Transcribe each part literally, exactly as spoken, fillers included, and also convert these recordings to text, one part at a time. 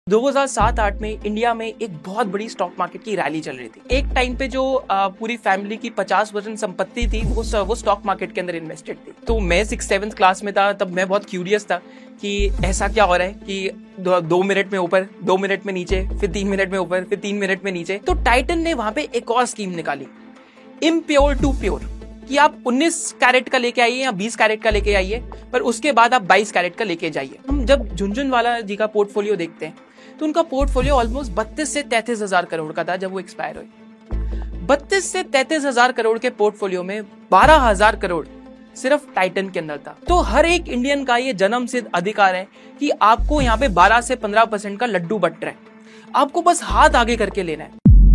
दो हज़ार सात आठ में इंडिया में एक बहुत बड़ी स्टॉक मार्केट की रैली चल रही थी। एक टाइम पे जो आ, पूरी फैमिली की पचास परसेंट संपत्ति थी वो वो स्टॉक मार्केट के अंदर इन्वेस्टेड थी। तो मैं सिक्स सेवंथ क्लास में था, तब मैं बहुत क्यूरियस था कि ऐसा क्या हो रहा है कि दो, दो मिनट में ऊपर, दो मिनट में नीचे, फिर तीन मिनट में ऊपर, फिर तीन मिनट में नीचे। तो टाइटन ने वहां पे एक और स्कीम निकाली, इम्प्योर टू प्योर, कि आप उन्नीस कैरेट का लेके आइए या बीस कैरेट का लेके आइए, पर उसके बाद आप बाईस कैरेट का लेके जाइए। हम जब झुनझुनवाला जी का पोर्टफोलियो देखते हैं तो उनका पोर्टफोलियो ऑलमोस्ट बत्तीस से तैतीस हजार करोड़ का था जब वो एक्सपायर हुए। बत्तीस से तैतीस हजार करोड़ के पोर्टफोलियो में बारह हजार करोड़ सिर्फ टाइटन के अंदर था। तो हर एक इंडियन का ये जन्म सिद्ध अधिकार है कि आपको यहाँ पे बारह से पंद्रह परसेंट का लड्डू बट रहा है, आपको बस हाथ आगे करके लेना है।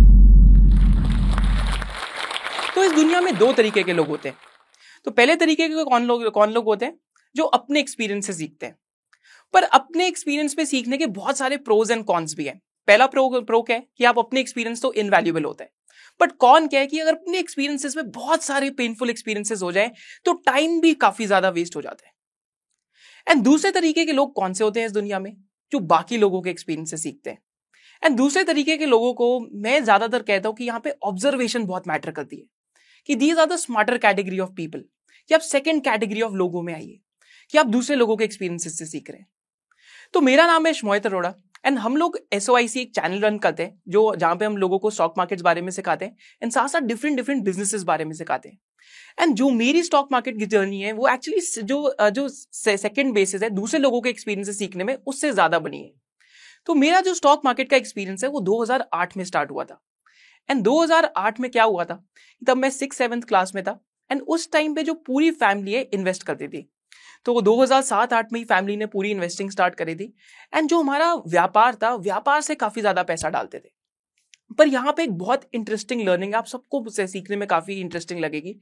तो इस दुनिया में दो तरीके के लोग होते हैं। तो पहले तरीके के कौन लोग कौन लोग होते हैं? जो अपने एक्सपीरियंस से सीखते हैं। पर अपने एक्सपीरियंस पे सीखने के बहुत सारे प्रोज एंड कॉन्स भी हैं। पहला प्रो प्रो क्या है कि आप अपने एक्सपीरियंस तो इनवैल्यूएबल होता है, बट कॉन क्या है कि अगर अपने एक्सपीरियंसेस में बहुत सारे पेनफुल एक्सपीरियंसेस हो जाए तो टाइम भी काफी ज्यादा वेस्ट हो जाता है। एंड दूसरे तरीके के लोग कौन से होते हैं इस दुनिया में? जो बाकी लोगों के एक्सपीरियंस से सीखते हैं। एंड दूसरे तरीके के लोगों को मैं ज्यादातर कहता हूं कि यहाँ पे ऑब्जर्वेशन बहुत मैटर करती है, कि these are the smarter category of people, कि आप सेकेंड कैटेगरी ऑफ लोगों में आइए, कि आप दूसरे लोगों के एक्सपीरियंसेस से सीख रहे हैं। तो मेरा नाम है श्मोहित अरोड़ा एंड हम लोग एसओआईसी एक चैनल रन करते हैं जो जहां पे हम लोगों को स्टॉक मार्केट्स बारे में सिखाते हैं एंड साथ साथ डिफरेंट डिफरेंट बिजनेसेस बारे में सिखाते हैं। एंड जो मेरी स्टॉक मार्केट की जर्नी है वो एक्चुअली जो जो सेकंड बेसिस है दूसरे लोगों के एक्सपीरियंस से सीखने में, उससे ज्यादा बनी है। तो मेरा जो स्टॉक मार्केट का एक्सपीरियंस है वो दो हज़ार आठ में स्टार्ट हुआ था। एंड दो हज़ार आठ में क्या हुआ था, तब मैं सिक्स सेवंथ क्लास में था एंड उस टाइम पे जो पूरी फैमिली है इन्वेस्ट करती थी। तो दो हज़ार सात आठ में ही फैमिली ने पूरी इन्वेस्टिंग स्टार्ट करी थी एंड जो हमारा व्यापार था, व्यापार से काफी ज्यादा पैसा डालते थे। पर यहाँ पे एक बहुत इंटरेस्टिंग लर्निंग आप सबको उससे सीखने में काफी इंटरेस्टिंग लगेगी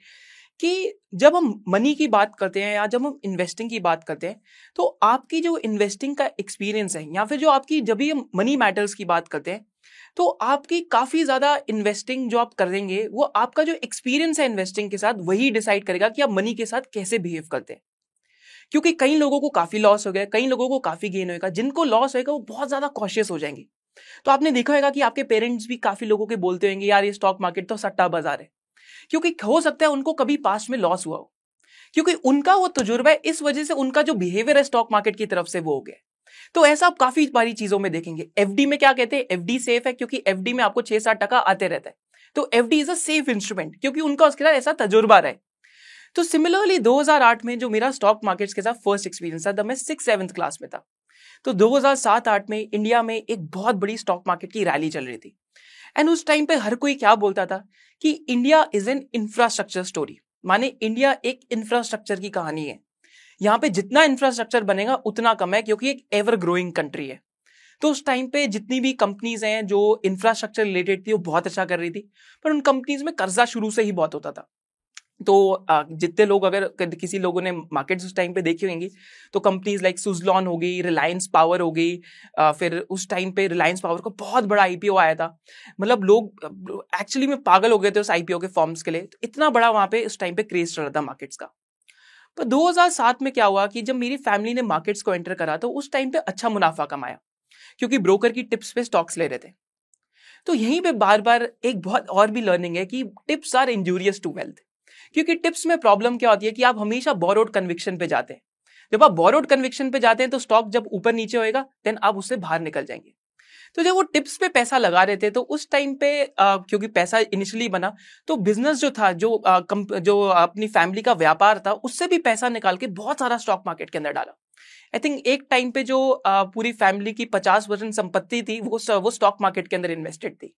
कि जब हम मनी की बात करते हैं या जब हम इन्वेस्टिंग की बात करते हैं तो आपकी जो इन्वेस्टिंग का एक्सपीरियंस है या फिर जो आपकी, जब भी हम मनी मैटर्स की बात करते हैं तो आपकी काफी ज्यादा इन्वेस्टिंग जो आप करेंगे वो आपका जो एक्सपीरियंस है इन्वेस्टिंग के साथ वही डिसाइड करेगा कि आप मनी के साथ कैसे बिहेव करते हैं। क्योंकि कई लोगों को काफी लॉस हो गया, कई लोगों को काफी गेन होगा। जिनको लॉस होगा वो बहुत ज्यादा कॉशियस हो जाएंगे। तो आपने देखा होगा कि आपके पेरेंट्स भी काफी लोगों के बोलते होंगे यार ये स्टॉक मार्केट तो सट्टा बाजार है, क्योंकि हो सकता है उनको कभी पास्ट में लॉस हुआ हो, क्योंकि उनका वो तजुर्बा है, इस वजह से उनका जो बिहेवियर है स्टॉक मार्केट की तरफ से वो हो गया। तो ऐसा आप काफी बारी चीजों में देखेंगे। एफडी में क्या कहते हैं, एफडी सेफ है क्योंकि एफडी में आपको छह सात टका आते रहता है। तो FD is a safe instrument क्योंकि उनका उसके साथ ऐसा तजुर्बा रहे। तो सिमिलरली दो हज़ार आठ में जो मेरा स्टॉक मार्केट्स के साथ फर्स्ट एक्सपीरियंस था, तब मैं सिक्स सेवंथ क्लास में था। तो दो हज़ार सात आठ में इंडिया में एक बहुत बड़ी स्टॉक मार्केट की रैली चल रही थी एंड उस टाइम पे हर कोई क्या बोलता था कि India is an infrastructure story, माने इंडिया एक इंफ्रास्ट्रक्चर की कहानी है। यहाँ पे जितना इंफ्रास्ट्रक्चर बनेगा उतना कम है क्योंकि एक एवर ग्रोइंग कंट्री है। तो उस टाइम पे जितनी भी कंपनीज हैं जो इंफ्रास्ट्रक्चर रिलेटेड थी वो बहुत अच्छा कर रही थी, पर उन कंपनीज में कर्जा शुरू से ही बहुत होता था। तो जितने लोग, अगर किसी लोगों ने मार्केट्स उस टाइम पे देखी होंगी तो कंपनीज लाइक सुजलॉन हो गई, रिलायंस पावर हो गई, फिर उस टाइम पे रिलायंस पावर का बहुत बड़ा आईपीओ आया था। मतलब लोग एक्चुअली में पागल हो गए थे उस आईपीओ के फॉर्म्स के लिए, तो इतना बड़ा वहां पे उस टाइम पे क्रेज चल रहा था मार्केट्स का। पर दो हज़ार सात में क्या हुआ कि जब मेरी फैमिली ने मार्केट्स को एंटर करा तो उस टाइम पे अच्छा मुनाफा कमाया क्योंकि ब्रोकर की टिप्स पे स्टॉक्स ले रहे थे। तो यहीं पे बार बार एक बहुत और भी लर्निंग है कि tips are injurious to wealth, क्योंकि टिप्स में प्रॉब्लम क्या होती है कि आप हमेशा बोरोड कन्विक्शन पे जाते हैं। जब आप बोरोड कन्विक्शन पे जाते हैं तो स्टॉक जब ऊपर नीचे होएगा देन आप उससे बाहर निकल जाएंगे। तो जब वो टिप्स पे पैसा लगा रहे थे तो उस टाइम पे आ, क्योंकि पैसा इनिशियली बना तो बिजनेस जो था, जो आ, जो अपनी फैमिली का व्यापार था, उससे भी पैसा निकाल के बहुत सारा स्टॉक मार्केट के अंदर डाला। आई थिंक एक टाइम पे जो आ, पूरी फैमिली की पचास परसेंट संपत्ति थी वो वो स्टॉक मार्केट के अंदर इन्वेस्टेड थी।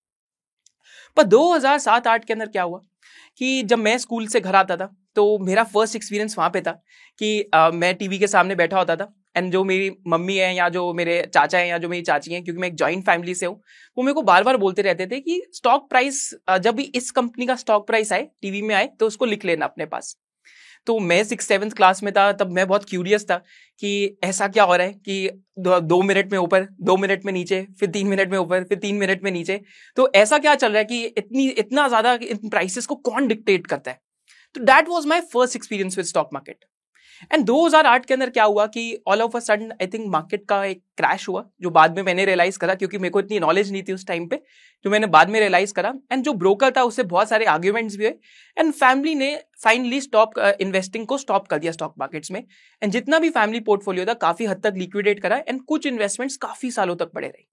पर दो हज़ार सात आठ के अंदर क्या हुआ कि जब मैं स्कूल से घर आता था तो मेरा फर्स्ट एक्सपीरियंस वहां पे था कि आ, मैं टीवी के सामने बैठा होता था एंड जो मेरी मम्मी है या जो मेरे चाचा हैं या जो मेरी चाची हैं, क्योंकि मैं एक जॉइंट फैमिली से हूँ, वो मेरे को बार बार बोलते रहते थे कि स्टॉक प्राइस, जब भी इस कंपनी का स्टॉक प्राइस आए टीवी में आए तो उसको लिख लेना अपने पास। तो मैं सिक्स सेवंथ क्लास में था, तब मैं बहुत क्यूरियस था कि ऐसा क्या हो रहा है कि दो, दो मिनट में ऊपर, दो मिनट में नीचे, फिर तीन मिनट में ऊपर, फिर तीन मिनट में नीचे। तो ऐसा क्या चल रहा है कि इतनी इतना ज्यादा इन प्राइसेस को कौन डिक्टेट करता है। तो that was my first experience with stock market. And दो हज़ार आठ के अंदर क्या हुआ कि all of a sudden I think market का एक क्रैश हुआ, जो बाद में मैंने रियलाइज करा, क्योंकि मेरे को इतनी नॉलेज नहीं थी उस टाइम पे, जो मैंने बाद में रियलाइज करा। एंड जो ब्रोकर था उससे बहुत सारे आर्ग्यूमेंट्स भी हुए, एंड फैमिली ने फाइनली स्टॉप इन्वेस्टिंग को स्टॉप कर दिया स्टॉक मार्केट्स में। एंड जितना भी फैमिली पोर्टफोलियो था काफी हद तक लिक्विडेट करा, एंड कुछ इन्वेस्टमेंट्स काफी सालों तक पड़े रहे।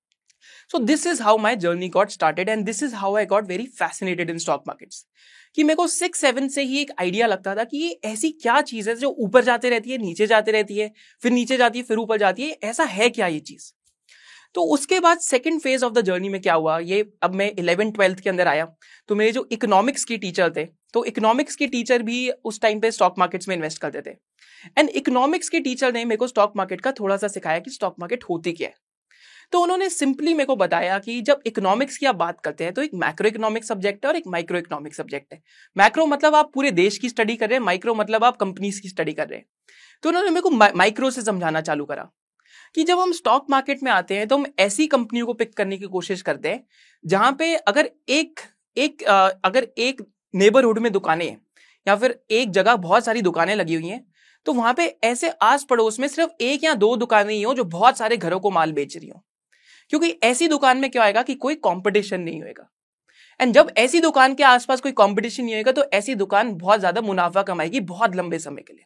So this is how my journey got started and this is how I got very fascinated in stock markets. कि मेरे को सिक्स सेवन से ही एक आइडिया लगता था कि ये ऐसी क्या चीज है जो ऊपर जाते रहती है, नीचे जाते रहती है, फिर नीचे जाती है, फिर ऊपर जाती है, ऐसा है क्या ये चीज। तो उसके बाद second phase of the journey में क्या हुआ, ये अब मैं इलेवन ट्वेल्थ के अंदर आया, तो मेरे जो इकोनॉमिक्स के टीचर थे, तो इकोनॉमिक्स के टीचर भी उस टाइम पे स्टॉक मार्केट्स में इन्वेस्ट करते थे। एंड इकोनॉमिक्स के टीचर ने मेरे को स्टॉक मार्केट का थोड़ा सा सिखाया कि स्टॉक मार्केट होती क्या है। तो उन्होंने सिंपली मेरे को बताया कि जब इकोनॉमिक्स की आप बात करते हैं तो एक मैक्रो इकोनॉमिक सब्जेक्ट है और एक माइक्रो इकोनॉमिक सब्जेक्ट है। मैक्रो मतलब आप पूरे देश की स्टडी कर रहे हैं, माइक्रो मतलब आप कंपनीज की स्टडी कर रहे हैं। तो उन्होंने मेरे को माइक्रो से समझाना चालू करा कि जब हम स्टॉक मार्केट में आते हैं तो हम ऐसी कंपनियों को पिक करने की कोशिश करते हैं जहां पे अगर एक एक अगर एक नेबरहुड में दुकानें हैं या फिर एक जगह बहुत सारी दुकानें लगी हुई हैं, तो वहां पे ऐसे आस पड़ोस में सिर्फ एक या दो दुकानें ही हो जो बहुत सारे घरों को माल बेच रही हो, क्योंकि ऐसी दुकान में क्या होएगा कि कोई कंपटीशन नहीं होएगा। एंड जब ऐसी दुकान के आसपास कोई कंपटीशन नहीं होएगा तो ऐसी दुकान बहुत ज्यादा मुनाफा कमाएगी बहुत लंबे समय के लिए।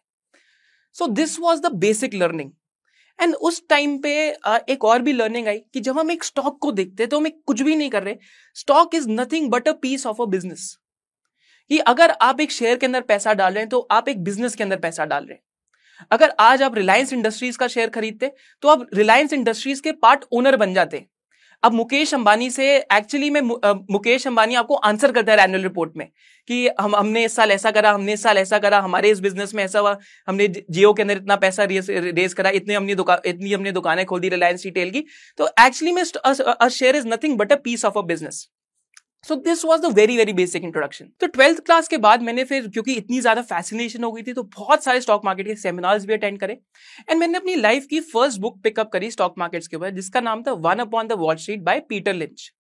So this was the basic learning. And उस टाइम पे एक और भी लर्निंग आई कि जब हम एक स्टॉक को देखते हैं तो हम एक कुछ भी नहीं कर रहे, stock is nothing but a piece of a business. कि अगर आप एक शेयर के अंदर पैसा डाल रहे हैं तो आप एक बिजनेस के अंदर पैसा डाल रहे हैं। अगर आज आप रिलायंस इंडस्ट्रीज का शेयर खरीदते तो आप रिलायंस इंडस्ट्रीज के पार्ट ओनर बन जाते। अब मुकेश अंबानी से एक्चुअली में मुकेश अंबानी आपको आंसर करता है एनुअल रिपोर्ट में कि हम हमने इस साल ऐसा करा, हमने इस साल ऐसा करा, हमारे इस बिजनेस में ऐसा हुआ, हमने जियो के अंदर इतना पैसा रेस, रेस करा, इतने हमने दुकान इतनी हमने दुकानें खोल दी रिलायंस रिटेल की। तो एक्चुअली में a share is nothing but a piece of a business. So this was the very very basic introduction. तो ट्वेल्थ क्लास के बाद मैंने फिर, क्योंकि इतनी ज्यादा फैसिनेशन हो गई थी, तो बहुत सारे स्टॉक मार्केट के सेमिनार्स भी अटेंड करे। एंड मैंने अपनी लाइफ की फर्स्ट बुक पिकअप करी स्टॉक मार्केट्स के ऊपर, जिसका नाम था one upon the Wall Street by Peter Lynch.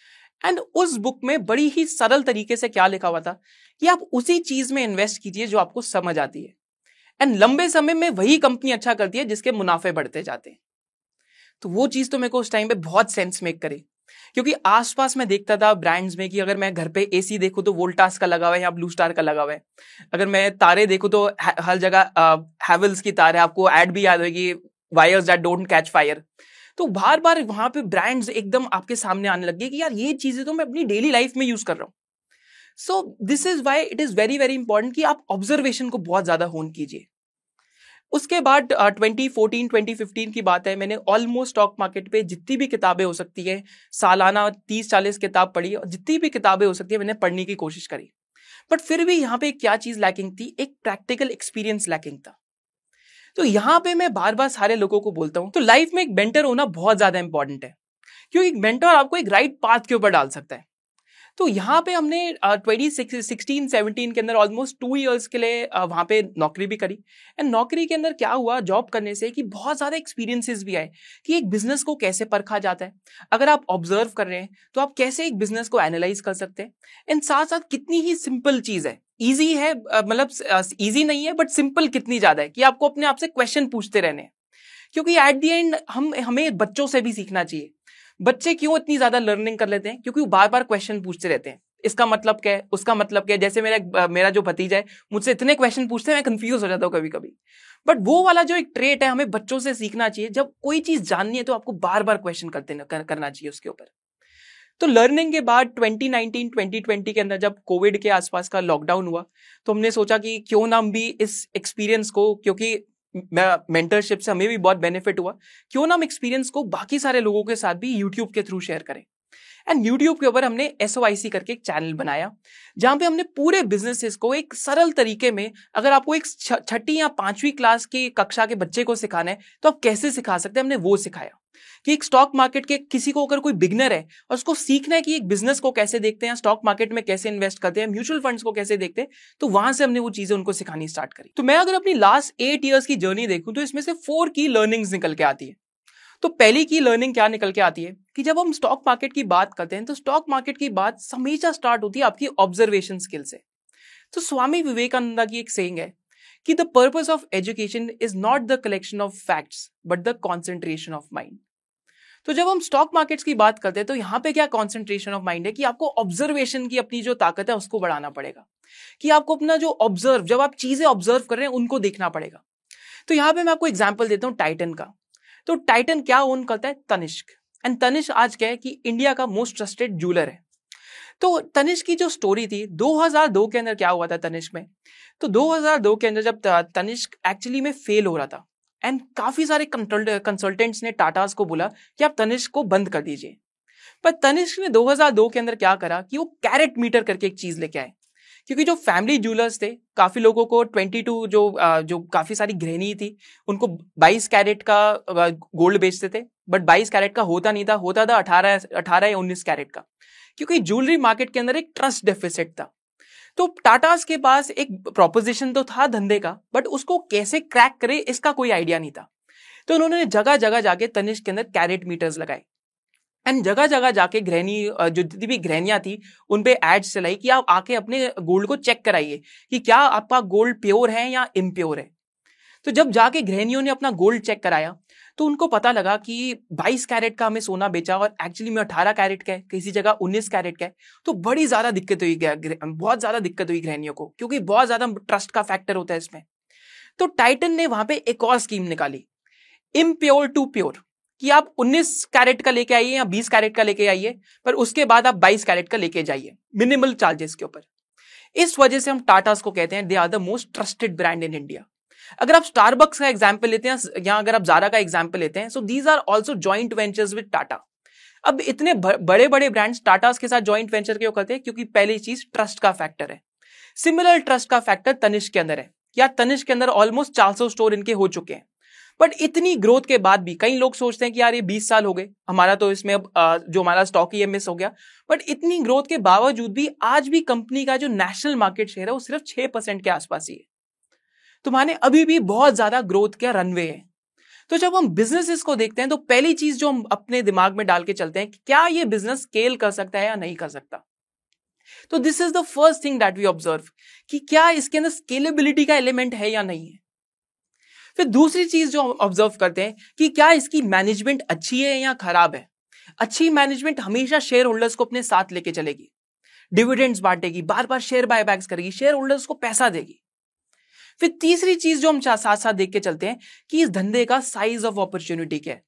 And उस बुक में बड़ी ही सरल तरीके से क्या लिखा हुआ था कि आप उसी चीज में इन्वेस्ट कीजिए जो आपको समझ आती है, एंड लंबे समय में वही कंपनी अच्छा करती है जिसके मुनाफे बढ़ते जाते हैं। तो वो चीज तो मेरे को उस टाइम पे बहुत सेंस मेक करे, क्योंकि आसपास मैं देखता था ब्रांड्स में कि अगर मैं घर पे एसी देखूं तो वोल्टास का लगा हुआ है या ब्लू स्टार का लगा हुआ है, अगर मैं तारे देखूं तो हर जगह हैवेल्स की तार है, आपको ऐड भी याद होगी wires that don't catch fire. तो बार बार वहां पे ब्रांड्स एकदम आपके सामने आने लग गए कि यार ये चीजें तो मैं अपनी डेली लाइफ में यूज कर रहा हूं। So this is why it is very very important कि आप ऑब्जर्वेशन को बहुत ज्यादा होन कीजिए। उसके बाद ट्वेंटी फोर्टीन ट्वेंटी फिफ्टीन की बात है, मैंने ऑलमोस्ट स्टॉक मार्केट पे जितनी भी किताबें हो सकती है, सालाना तीस चालीस किताब पढ़ी, और जितनी भी किताबें हो सकती है मैंने पढ़ने की कोशिश करी। बट फिर भी यहाँ पे क्या चीज लैकिंग थी, एक प्रैक्टिकल एक्सपीरियंस लैकिंग था। तो यहाँ पे मैं बार बार सारे लोगों को बोलता हूँ, तो लाइफ में एक मेंटर होना बहुत ज्यादा इंपॉर्टेंट है, क्योंकि एक मेंटर आपको एक राइट पाथ के ऊपर डाल सकता है। तो यहाँ पे हमने ट्वेंटी सिक्सटीन सेवनटीन के अंदर ऑलमोस्ट टू इयर्स के लिए uh, वहाँ पे नौकरी भी करी। एंड नौकरी के अंदर क्या हुआ जॉब करने से कि बहुत ज़्यादा एक्सपीरियंसेस भी आए कि एक बिजनेस को कैसे परखा जाता है, अगर आप ऑब्जर्व कर रहे हैं तो आप कैसे एक बिजनेस को एनालाइज कर सकते हैं। एंड साथ साथ कितनी ही सिंपल चीज़ है, ईजी है, मतलब ईजी नहीं है बट सिंपल कितनी ज़्यादा है कि आपको अपने आप से क्वेश्चन पूछते रहने हैं, क्योंकि एट द एंड हम हमें बच्चों से भी सीखना चाहिए। बच्चे क्यों इतनी ज्यादा लर्निंग कर लेते हैं, क्योंकि वो बार बार क्वेश्चन पूछते रहते हैं, इसका मतलब क्या है, उसका मतलब क्या है। जैसे मेरा मेरा जो भतीजा है मुझसे इतने क्वेश्चन पूछते हैं, मैं कंफ्यूज हो जाता हूँ कभी कभी। बट वो वाला जो एक ट्रेट है हमें बच्चों से सीखना चाहिए, जब कोई चीज जाननी है तो आपको बार बार क्वेश्चन करते कर, करना चाहिए उसके ऊपर। तो लर्निंग के बाद ट्वेंटी नाइनटीन ट्वेंटी ट्वेंटी के अंदर जब कोविड के आसपास का लॉकडाउन हुआ, तो हमने सोचा कि क्यों ना हम भी इस एक्सपीरियंस को, क्योंकि मेंटरशिप से हमें भी बहुत बेनिफिट हुआ, क्यों ना हम एक्सपीरियंस को बाकी सारे लोगों के साथ भी यूट्यूब के थ्रू शेयर करें। एंड यूट्यूब के ऊपर हमने एस ओ आई सी करके एक चैनल बनाया, जहां पे हमने पूरे बिजनेसेस को एक सरल तरीके में, अगर आपको एक छठी या पांचवी क्लास की कक्षा के बच्चे को सिखाना है तो आप कैसे सिखा सकते हैं, हमने वो सिखाया कि एक स्टॉक मार्केट के किसी को अगर कोई बिगनर है और उसको सीखना है कि एक बिजनेस को कैसे देखते हैं, स्टॉक मार्केट में कैसे इन्वेस्ट करते हैं, म्यूचुअल फंड्स को कैसे देखते हैं, तो वहां से हमने वो चीजें उनको सिखानी स्टार्ट करी। तो मैं अगर अपनी लास्ट एट ईयर्स की जर्नी देखूं तो इसमें से फोर की लर्निंग्स निकल के आती है। तो पहली की लर्निंग क्या निकल के आती है कि जब हम स्टॉक मार्केट की बात करते हैं तो स्टॉक मार्केट की बात हमेशा स्टार्ट होती है आपकी ऑब्जर्वेशन स्किल से। तो स्वामी विवेकानंद की एक सेइंग है कि the purpose of education is not the collection of facts but the concentration of mind. तो जब हम स्टॉक मार्केट्स की बात करते हैं तो यहां पे क्या कॉन्सेंट्रेशन ऑफ माइंड है कि आपको ऑब्जर्वेशन की अपनी जो ताकत है उसको बढ़ाना पड़ेगा, कि आपको अपना जो ऑब्जर्व, जब आप चीजें ऑब्जर्व कर रहे हैं उनको देखना पड़ेगा। तो यहां पे मैं आपको एग्जांपल देता हूं टाइटन का। तो टाइटन क्या ओन करता है? तनिष्क। एंड तनिष्क आज क्या है कि इंडिया का मोस्ट ट्रस्टेड ज्वेलर है। तो तनिष्क की जो स्टोरी थी दो हज़ार दो के अंदर क्या हुआ था तनिष्क में, तो दो हज़ार दो के अंदर जब तनिष्क एक्चुअली में फेल हो रहा था एंड काफी सारे कंसल्टेंट्स ने टाटास को बोला कि आप तनिष्क को बंद कर दीजिए, पर तनिष्क ने दो हज़ार दो के अंदर क्या करा कि वो कैरेट मीटर करके एक चीज लेके आए। क्योंकि जो फैमिली ज्वेलर्स थे, काफी लोगों को बाईस जो जो काफी सारी गृहिणी थी उनको बाईस कैरेट का गोल्ड बेचते थे, बट बाईस कैरेट का होता नहीं था, होता था अठारह अठारह या उन्नीस कैरेट का, क्योंकि ज्वेलरी मार्केट के अंदर एक ट्रस्ट डेफिसिट था। तो टाटास के पास एक प्रोपोजिशन तो था धंधे का, बट उसको कैसे क्रैक करे इसका कोई आइडिया नहीं था। तो उन्होंने जगह जगह जाके तनिष्क के अंदर कैरेट मीटर्स लगाए एंड जगह जगह जाके गृहिणी, जो जितनी भी गृहणियां थी उन पे एड्स चलाई कि आप आके अपने गोल्ड को चेक कराइए कि क्या आपका गोल्ड प्योर है या इम्प्योर है। तो जब जाके गृहिणियों ने अपना गोल्ड चेक कराया तो उनको पता लगा कि बाईस कैरेट का हमें सोना बेचा और एक्चुअली में अठारह कैरेट का है, किसी जगह उन्नीस कैरेट का है। तो बड़ी ज्यादा दिक्कत हुई, बहुत ज्यादा दिक्कत हुई गृहिणियों को, क्योंकि बहुत ज्यादा ट्रस्ट का फैक्टर होता है इसमें। तो टाइटन ने वहां पे एक और स्कीम निकाली, इम्प्योर टू प्योर, कि आप उन्नीस कैरेट का लेके आइए या बीस कैरेट का लेके आइए, पर उसके बाद आप बाईस कैरेट का लेके जाइए मिनिमल चार्जेस के ऊपर। इस वजह से हम टाटास को कहते हैं they are the most trusted brand in India. अगर आप स्टारबक्स का एग्जांपल लेते हैं या अगर आप ज़ारा का एग्जांपल लेते हैं, so these are also joint ventures with Tata. अब इतने बड़े बड़े ब्रांड्स टाटास के साथ जॉइंट वेंचर क्यों करते हैं? क्योंकि पहली चीज ट्रस्ट का फैक्टर है। सिमिलर ट्रस्ट का फैक्टर तनिष्क के अंदर है। या तनिष्क के अंदर ऑलमोस्ट चार सौ स्टोर इनके हो चुके हैं, बट इतनी ग्रोथ के बाद भी कई लोग सोचते हैं कि यार ये बीस साल हो गए हमारा, तो इसमें अब जो हमारा स्टॉक ही मिस हो गया। बट इतनी ग्रोथ के बावजूद भी आज भी कंपनी का जो नेशनल मार्केट शेयर है वो सिर्फ छह परसेंट के आसपास ही है। तो माने अभी भी बहुत ज्यादा ग्रोथ का रनवे है। तो जब हम बिजनेसेस को देखते हैं तो पहली चीज जो हम अपने दिमाग में डाल के चलते हैं कि क्या ये बिजनेस स्केल कर सकता है या नहीं कर सकता। तो this is the first thing that we observe कि क्या इसके अंदर स्केलेबिलिटी का एलिमेंट है या नहीं है। फिर दूसरी चीज जो ऑब्जर्व करते हैं कि क्या इसकी मैनेजमेंट अच्छी है या खराब है। अच्छी मैनेजमेंट हमेशा शेयर होल्डर्स को अपने साथ लेके चलेगी, डिविडेंड्स बांटेगी, बार बार शेयर बायबैक्स करेगी, शेयर होल्डर्स को पैसा देगी। फिर तीसरी चीज जो हम साथ साथ देख के चलते हैं कि इस धंधे का साइज ऑफ अपॉर्चुनिटी क्या है,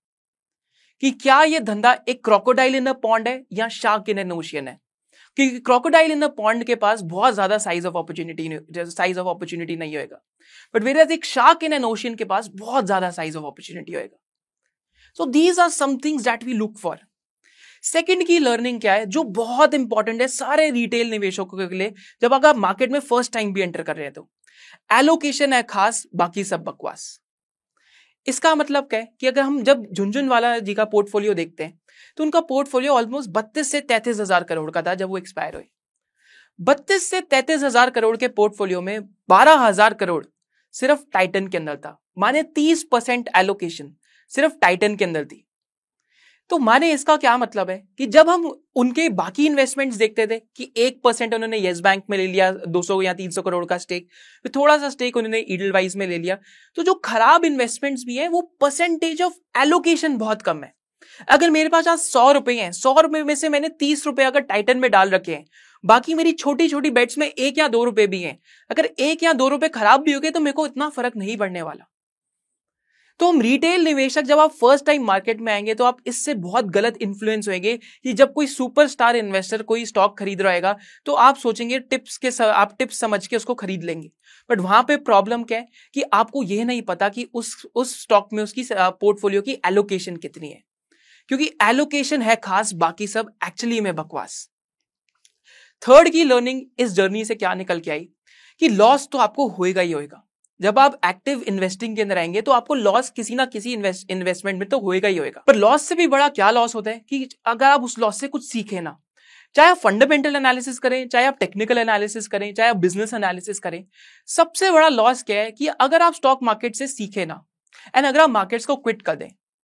कि क्या ये धंधा एक क्रोकोडाइल इन अ पॉन्ड है या शार्क इन एन ओशियन है। क्योंकि क्रोकोडाइल इन अ पॉन्ड के पास बहुत ज्यादा size of opportunity size of opportunity नहीं होगा, बट वेयर एक शार्क इन एन ओशियन के पास बहुत ज्यादा साइज ऑफ अपॉर्चुनिटी होगा। So these are some things that we look for. Second की लर्निंग क्या है जो बहुत इंपॉर्टेंट है सारे रिटेल निवेशकों के लिए, जब अगर आप मार्केट में फर्स्ट टाइम भी एंटर कर रहे हैं तो एलोकेशन है खास, बाकी सब बकवास। इसका मतलब क्या है कि अगर हम जब झुनझुनवाला जी का पोर्टफोलियो देखते हैं तो उनका पोर्टफोलियो ऑलमोस्ट बत्तीस से तैंतीस हजार करोड़ का था जब वो एक्सपायर हुए। बत्तीस से तैंतीस हजार करोड़ के पोर्टफोलियो में बारह हजार करोड़ सिर्फ टाइटन के अंदर था, माने तीस परसेंट एलोकेशन सिर्फ टाइटन के अंदर थी। तो माने इसका क्या मतलब है कि जब हम उनके बाकी इन्वेस्टमेंट्स देखते थे कि एक परसेंट उन्होंने येस बैंक में ले लिया, दो सौ या तीन सौ करोड़ का स्टेक, फिर थोड़ा सा स्टेक उन्होंने ईडलवाइज में ले लिया, तो जो खराब इन्वेस्टमेंट्स भी है वो परसेंटेज ऑफ एलोकेशन बहुत कम है। अगर मेरे पास आज सौ रुपए हैं, सौ रुपए में से मैंने तीस रुपए अगर टाइटन में डाल रखे हैं, बाकी मेरी छोटी छोटी बेट्स में एक या दो रुपए भी हैं, अगर एक या दो रुपए खराब भी हो गए तो मेरे को इतना फर्क नहीं पड़ने वाला। तो हम रिटेल निवेशक जब आप फर्स्ट टाइम मार्केट में आएंगे तो आप इससे बहुत गलत इन्फ्लुएंस होंगे कि जब कोई सुपरस्टार इन्वेस्टर कोई स्टॉक खरीद रहेगा तो आप सोचेंगे टिप्स के स, आप टिप्स समझ के उसको खरीद लेंगे, बट वहां पे प्रॉब्लम क्या है कि आपको यह नहीं पता कि उस उस स्टॉक में उसकी पोर्टफोलियो की एलोकेशन कितनी है, क्योंकि एलोकेशन है खास, बाकी सब एक्चुअली में बकवास। थर्ड की लर्निंग इस जर्नी से क्या निकल के आई कि लॉस तो आपको होएगा ही होएगा। जब आप एक्टिव इन्वेस्टिंग के अंदर आएंगे तो आपको लॉस किसी ना किसी इन्वेस्ट इन्वेस्टमेंट में तो होएगा ही होएगा, पर लॉस से भी बड़ा क्या लॉस होता है कि अगर आप उस लॉस से कुछ सीखे ना, चाहे आप फंडामेंटल एनालिसिस करें, चाहे आप टेक्निकल एनालिसिस करें, चाहे आप बिजनेस एनालिसिस करें, सबसे बड़ा लॉस क्या है कि अगर आप स्टॉक मार्केट से सीखे ना एंड अगर आप मार्केट्स को क्विट कर दें।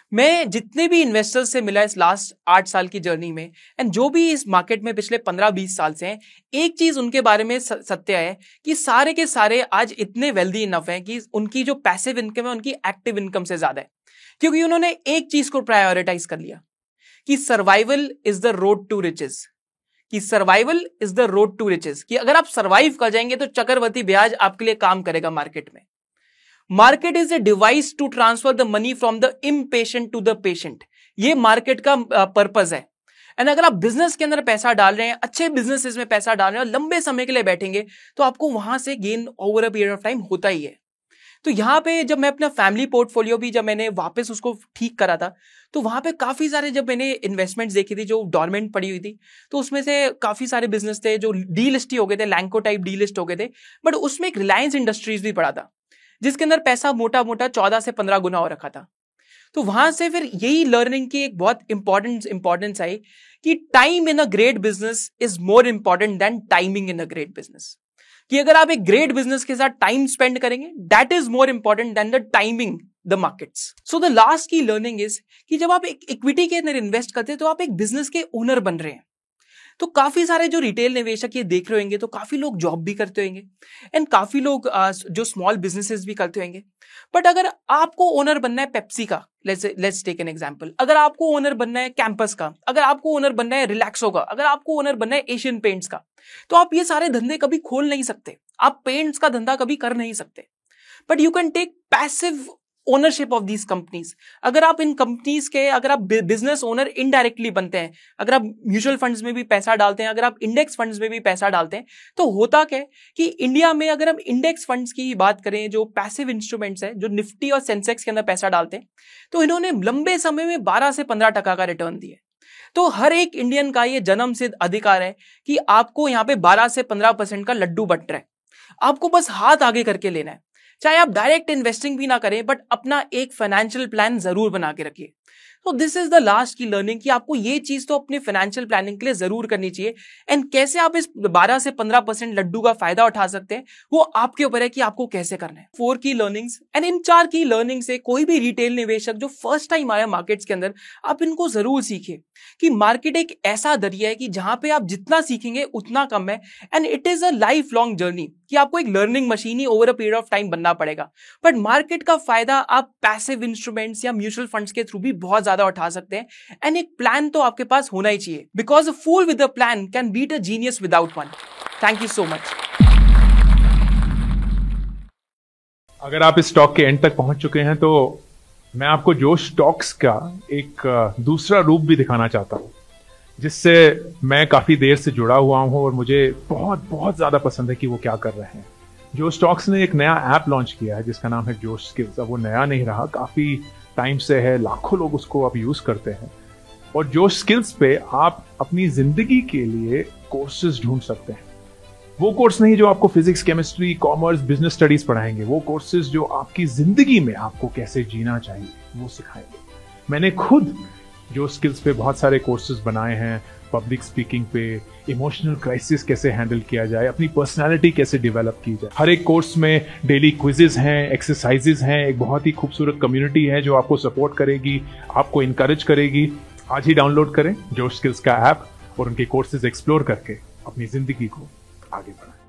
मैं जितने भी इन्वेस्टर्स से मिला इस लास्ट आठ साल की जर्नी में, एंड जो भी इस मार्केट में पिछले पंद्रह बीस साल से हैं, एक चीज उनके बारे में सत्य है कि सारे के सारे आज इतने वेल्दी इनफ हैं कि उनकी जो पैसिव इनकम है उनकी एक्टिव इनकम से ज्यादा है, क्योंकि उन्होंने एक चीज को प्रायोरिटाइज कर लिया कि survival is the road to riches, कि survival is the road to riches, कि अगर आप सर्वाइव कर जाएंगे तो चक्रवर्ती ब्याज आपके लिए काम करेगा मार्केट में। Market is a device to transfer the money from the impatient to the patient, ये मार्केट का पर्पस है। एंड अगर आप बिजनेस के अंदर पैसा डाल रहे हैं, अच्छे बिजनेसेस में पैसा डाल रहे हैं और लंबे समय के लिए बैठेंगे, तो आपको वहां से gain over a period of time होता ही है। तो यहां पे जब मैं अपना फैमिली पोर्टफोलियो भी जब मैंने वापस उसको ठीक करा था, तो वहां पे काफी सारे जब मैंने इन्वेस्टमेंट्स देखी थी जो डॉर्मेंट पड़ी हुई थी, तो उसमें से काफी सारे बिजनेस थे जो डी लिस्ट ही हो गए थे, लैंको टाइप डी लिस्ट हो गए थे, बट उसमें एक रिलायंस इंडस्ट्रीज भी पड़ा था जिसके अंदर पैसा मोटा मोटा चौदह से पंद्रह गुना हो रखा था। तो वहां से फिर यही लर्निंग की एक बहुत इंपॉर्टेंट इंपॉर्टेंस आई कि time in a great business is more important than timing in a great business, कि अगर आप एक ग्रेट बिजनेस के साथ टाइम स्पेंड करेंगे, that is more important than the timing the markets. So the last की लर्निंग इज कि जब आप एक इक्विटी के अंदर इन्वेस्ट करते हैं तो आप एक बिजनेस के ओनर बन रहे हैं। तो काफी सारे जो रिटेल निवेशक ये देख रहे होंगे तो काफी लोग जॉब भी करते होंगे एंड काफी लोग जो स्मॉल बिजनेसेस भी करते होंगे, बट अगर आपको ओनर बनना है पेप्सी का, let's let's take an example, अगर आपको ओनर बनना है कैंपस का, अगर आपको ओनर बनना है रिलैक्सो का, अगर आपको ओनर बनना है एशियन पेंट्स का, तो आप ये सारे धंधे कभी खोल नहीं सकते, आप पेंट्स का धंधा कभी कर नहीं सकते, but you can take passive ownership of these companies. अगर आप इन कंपनीज के अगर आप बिजनेस ओनर इनडायरेक्टली बनते हैं, अगर आप म्यूचुअल फंड्स में भी पैसा डालते हैं, अगर आप इंडेक्स फंड्स में भी पैसा डालते हैं, तो होता क्या है कि इंडिया में अगर हम इंडेक्स फंड्स की बात करें, जो पैसिव इंस्ट्रूमेंट्स है, जो निफ्टी और सेंसेक्स के अंदर पैसा डालते हैं, तो इन्होंने लंबे समय में बारह से पंद्रह टका का रिटर्न दिया। तो हर एक इंडियन का ये जन्म सिद्ध अधिकार है कि आपको यहाँ पे बारह से पंद्रह परसेंट का लड्डू बट रहा है, आपको बस हाथ आगे करके लेना है। चाहे आप डायरेक्ट इन्वेस्टिंग भी ना करें, बट अपना एक फाइनेंशियल प्लान जरूर बना के रखिए। तो दिस इज द लास्ट की लर्निंग कि आपको ये चीज तो अपने फाइनेंशियल प्लानिंग के लिए जरूर करनी चाहिए, एंड कैसे आप इस बारह से पंद्रह परसेंट लड्डू का फायदा उठा सकते हैं वो आपके ऊपर है कि आपको कैसे करना है। फोर की लर्निंग्स, एंड इन चार की लर्निंग से कोई भी रिटेल निवेशक जो फर्स्ट टाइम आया मार्केट्स के अंदर, आप इनको जरूर सीखिए कि मार्केट एक ऐसा दरिया है कि जहां पे आप जितना सीखेंगे उतना कम है, and it is a life long journey कि आपको एक लर्निंग मशीन ही over a period of time बनना पड़ेगा। बट मार्केट का फायदा आप पैसिव इंस्ट्रूमेंट्स या म्यूचुअल फंड्स के थ्रू भी बहुत ज्यादा उठा सकते हैं, एंड एक प्लान तो आपके पास होना ही चाहिए, because a fool with a plan can beat a genius without one. Thank you so much. अगर आप इस टॉक के एंड तक पहुंच चुके हैं तो मैं आपको जोश टॉक्स का एक दूसरा रूप भी दिखाना चाहता हूं, जिससे मैं काफी देर से जुड़ा हुआ हूं और मुझे बहुत बहुत ज्यादा पसंद है कि वो क्या कर रहे हैं। जोश टॉक्स ने एक नया ऐप लॉन्च किया है जिसका नाम है जोश स्किल्स। अब वो नया नहीं रहा, काफी टाइम से है, लाखों लोग उसको अब यूज करते हैं। और जोश स्किल्स पे आप अपनी जिंदगी के लिए कोर्सेज ढूंढ सकते हैं। वो कोर्स नहीं जो आपको physics, chemistry, commerce, business studies पढ़ाएंगे, वो कोर्सेज जो आपकी जिंदगी में आपको कैसे जीना चाहिए वो सिखाएंगे। मैंने खुद जोश स्किल्स पे बहुत सारे कोर्सेज बनाए हैं, पब्लिक स्पीकिंग पे, इमोशनल क्राइसिस कैसे हैंडल किया जाए, अपनी पर्सनालिटी कैसे डेवलप की जाए। हर एक कोर्स में डेली क्विजेस हैं, एक्सरसाइजेस हैं, एक बहुत ही खूबसूरत कम्युनिटी है जो आपको सपोर्ट करेगी, आपको इनकरेज करेगी। आज ही डाउनलोड करें जोश स्किल्स का ऐप और उनके कोर्सेज एक्सप्लोर करके अपनी जिंदगी को आगे बढ़ाएं।